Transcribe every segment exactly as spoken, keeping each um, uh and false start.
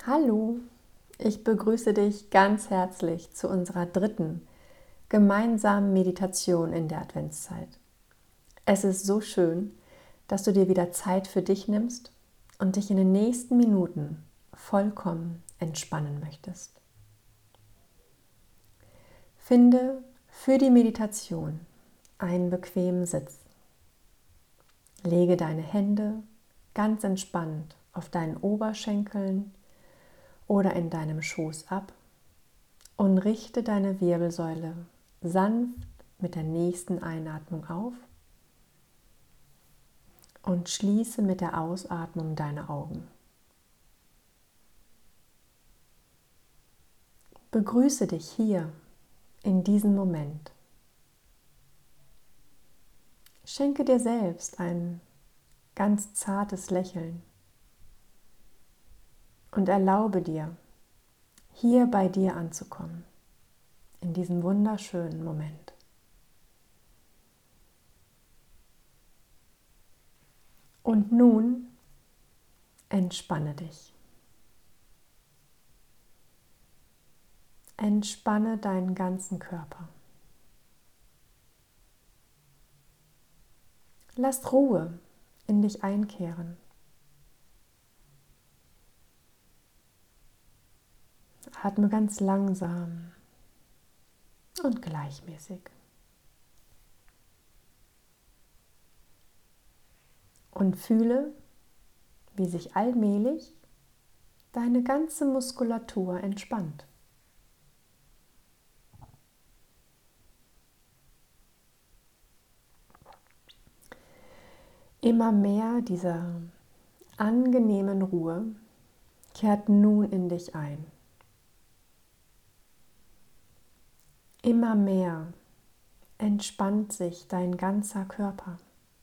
Hallo, ich begrüße dich ganz herzlich zu unserer dritten gemeinsamen Meditation in der Adventszeit. Es ist so schön, dass du dir wieder Zeit für dich nimmst und dich in den nächsten Minuten vollkommen entspannen möchtest. Finde für die Meditation einen bequemen Sitz. Lege deine Hände ganz entspannt auf deinen Oberschenkeln oder in deinem Schoß ab und richte deine Wirbelsäule sanft mit der nächsten Einatmung auf und schließe mit der Ausatmung deine Augen. Begrüße dich hier in diesem Moment. Schenke dir selbst ein ganz zartes Lächeln und erlaube dir, hier bei dir anzukommen, in diesem wunderschönen Moment. Und nun entspanne dich. Entspanne deinen ganzen Körper. Lass Ruhe in dich einkehren. Atme ganz langsam und gleichmäßig. Und fühle, wie sich allmählich deine ganze Muskulatur entspannt. Immer mehr dieser angenehmen Ruhe kehrt nun in dich ein. Immer mehr entspannt sich dein ganzer Körper.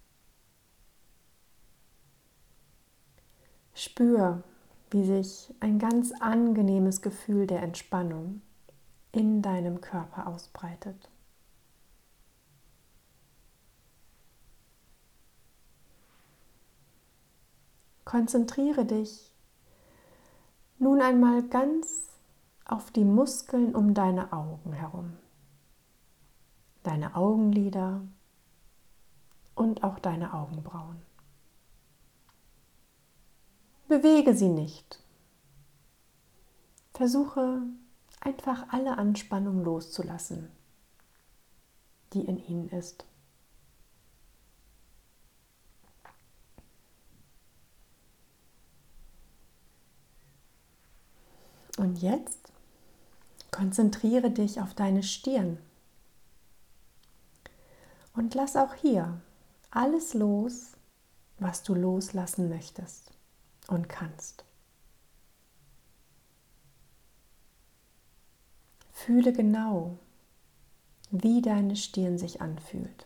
Spür, wie sich ein ganz angenehmes Gefühl der Entspannung in deinem Körper ausbreitet. Konzentriere dich nun einmal ganz auf die Muskeln um deine Augen herum, deine Augenlider und auch deine Augenbrauen. Bewege sie nicht. Versuche einfach alle Anspannung loszulassen, die in ihnen ist. Und jetzt konzentriere dich auf deine Stirn und lass auch hier alles los, was du loslassen möchtest und kannst. Fühle genau, wie deine Stirn sich anfühlt.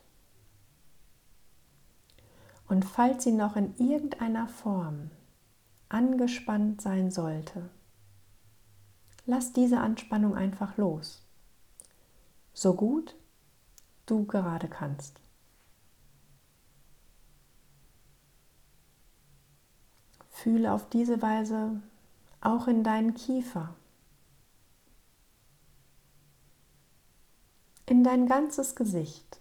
Und falls sie noch in irgendeiner Form angespannt sein sollte, lass diese Anspannung einfach los, so gut du gerade kannst. Fühle auf diese Weise auch in deinen Kiefer, in dein ganzes Gesicht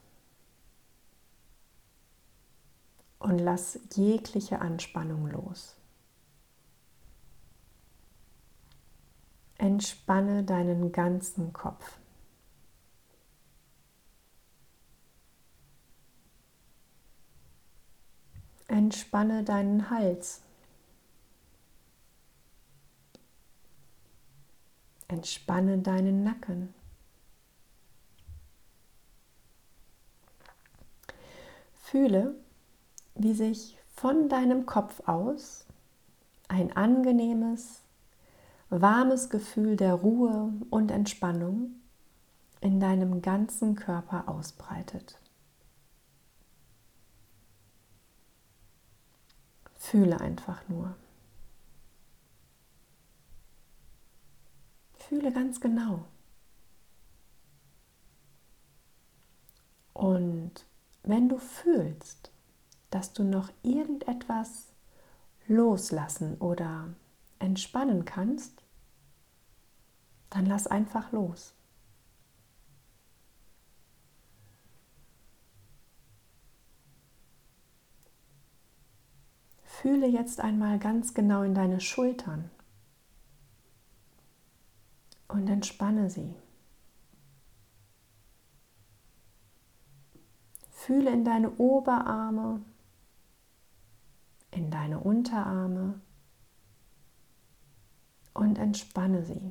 und lass jegliche Anspannung los. Entspanne deinen ganzen Kopf. Entspanne deinen Hals. Entspanne deinen Nacken. Fühle, wie sich von deinem Kopf aus ein angenehmes, warmes Gefühl der Ruhe und Entspannung in deinem ganzen Körper ausbreitet. Fühle einfach nur. Fühle ganz genau. Und wenn du fühlst, dass du noch irgendetwas loslassen oder entspannen kannst, dann lass einfach los. Fühle jetzt einmal ganz genau in deine Schultern und entspanne sie. Fühle in deine Oberarme, in deine Unterarme und entspanne sie.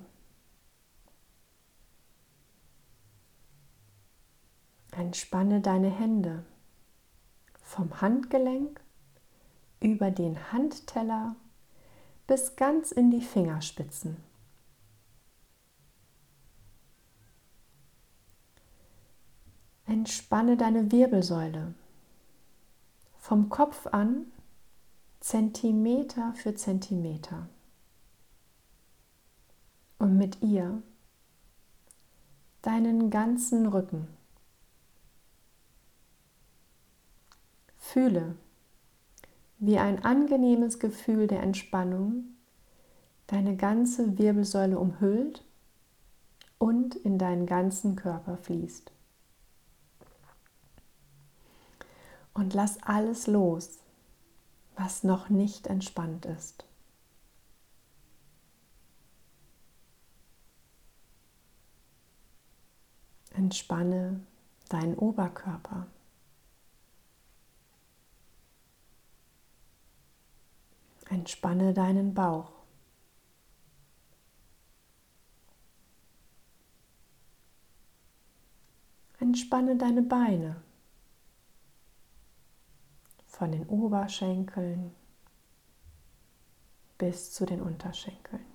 Entspanne deine Hände vom Handgelenk über den Handteller bis ganz in die Fingerspitzen. Entspanne deine Wirbelsäule vom Kopf an Zentimeter für Zentimeter und mit ihr deinen ganzen Rücken. Fühle, wie ein angenehmes Gefühl der Entspannung deine ganze Wirbelsäule umhüllt und in deinen ganzen Körper fließt. Und lass alles los, was noch nicht entspannt ist. Entspanne deinen Oberkörper. Entspanne deinen Bauch. Entspanne deine Beine. Von den Oberschenkeln bis zu den Unterschenkeln.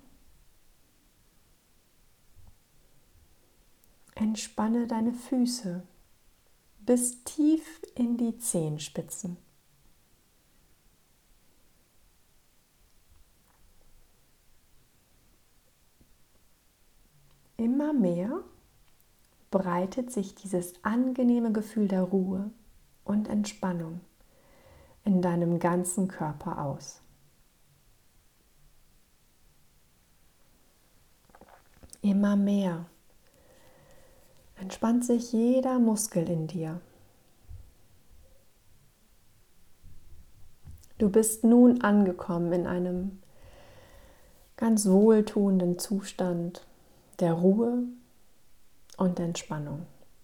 Entspanne deine Füße bis tief in die Zehenspitzen. Immer mehr breitet sich dieses angenehme Gefühl der Ruhe und Entspannung in deinem ganzen Körper aus. Immer mehr entspannt sich jeder Muskel in dir. Du bist nun angekommen in einem ganz wohltuenden Zustand der Ruhe und Entspannung.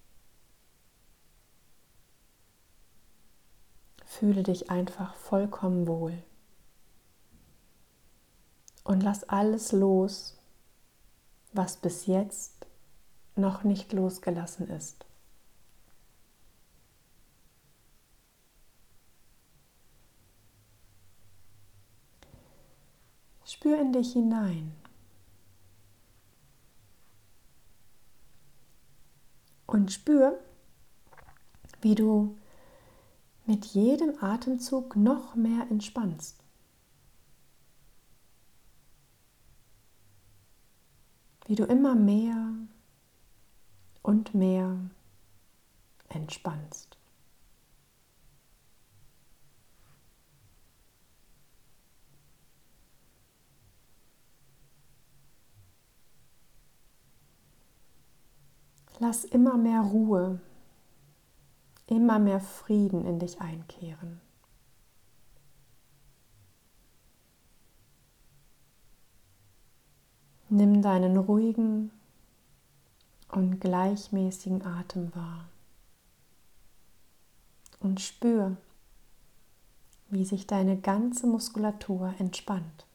Fühle dich einfach vollkommen wohl und lass alles los, was bis jetzt noch nicht losgelassen ist. Spür in dich hinein und spür, wie du mit jedem Atemzug noch mehr entspannst. Wie du immer mehr und mehr entspannst. Lass immer mehr Ruhe, immer mehr Frieden in dich einkehren. Nimm deinen ruhigen und gleichmäßigen Atem wahr und spür, wie sich deine ganze Muskulatur entspannt.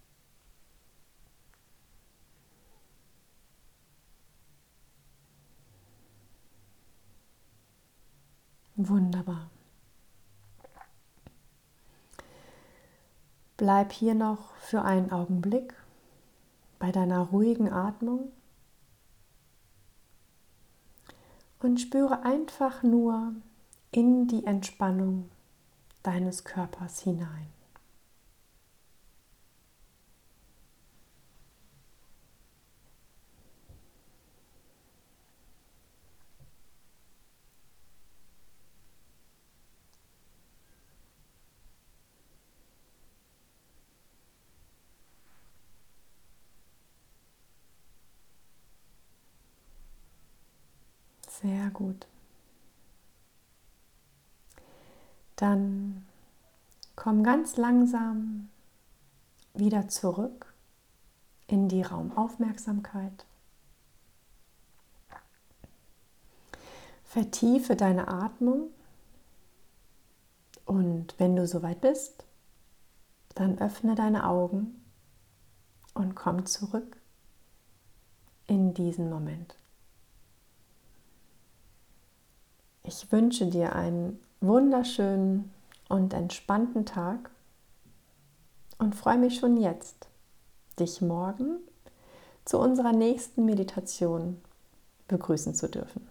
Wunderbar. Bleib hier noch für einen Augenblick bei deiner ruhigen Atmung und spüre einfach nur in die Entspannung deines Körpers hinein. Sehr gut. Dann komm ganz langsam wieder zurück in die Raumaufmerksamkeit. Vertiefe deine Atmung und wenn du soweit bist, dann öffne deine Augen und komm zurück in diesen Moment. Ich wünsche dir einen wunderschönen und entspannten Tag und freue mich schon jetzt, dich morgen zu unserer nächsten Meditation begrüßen zu dürfen.